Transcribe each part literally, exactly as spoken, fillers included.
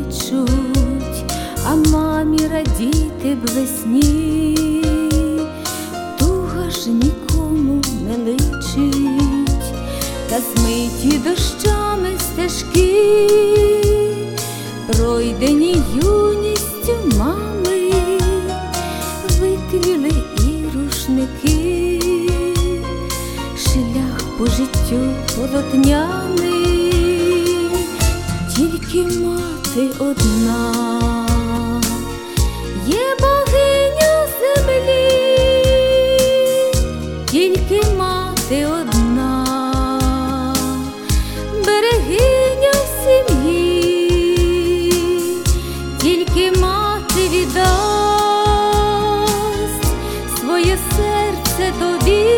кличуть, а мамі радіти б весні. Туга ж нікому не личить, та змиті дощами стежки, пройдені юністю мами, витліли і рушники, шлях по життю полотняний, тільки мати одна є богиня землі, тільки мати одна берегиня в сім'ї, тільки мати віддасть своє серце тобі,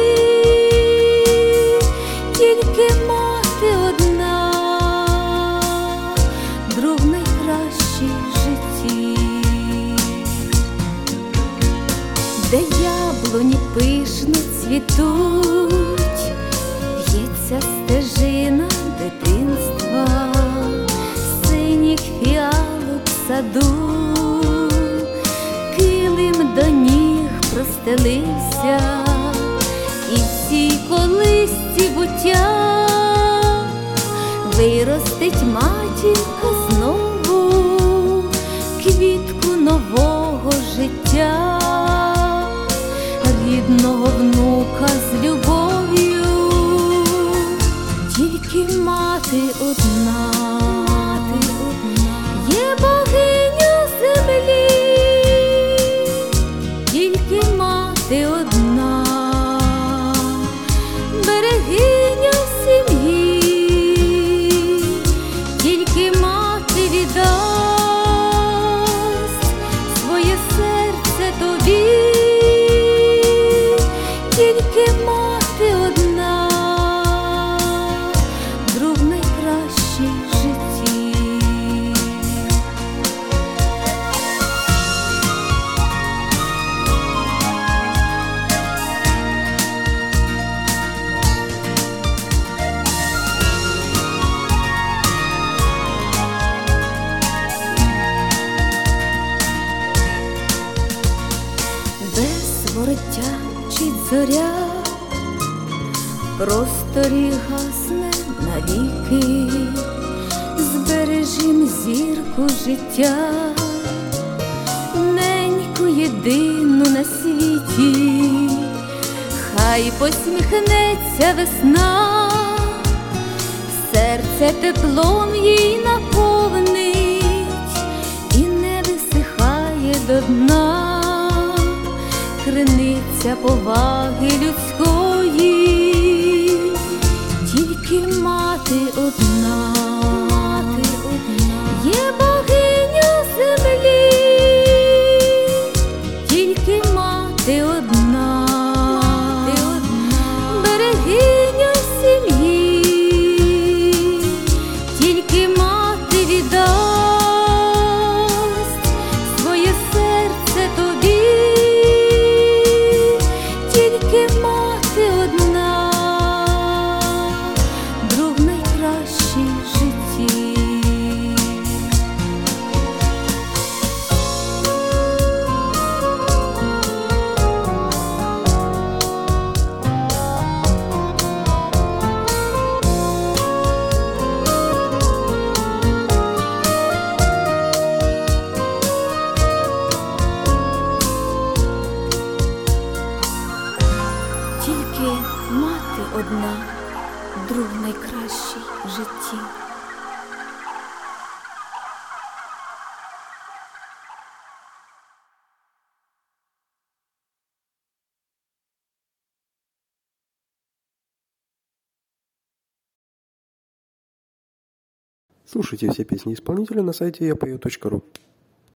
тільки мати одна, друг найкращий в житті. Де яблуні пишно цвітуть, в'ється стежина дитинства, синіх фіалок в саду, килим до ніг простелився, і в цій колисці буття виростить матінка знову квітку нового життя, рідного внука з любов'ю, тільки мати одна є богиня землі, тільки мати одна берегиня в сім'ї, тільки мати віддасть своє серце тобі, тільки мати одна, друг найкращий в житті. Без вороття вчить зоря, просторі гасне навіки, збережім зірку життя, неньку єдину на світі, хай посміхнеться весна, серце теплом їй наповнить і не висихає до дна криниця поваги людської, тільки мати одна є богиня землі, тільки мати одна берегиня в сім'ї, тільки мати віддасть своє серце тобі, тільки мати одна, друг найкращий в житті. Тільки мати одна, друг найкращий в житті. Слушайте все песни исполнителя на сайте я пою точка ру.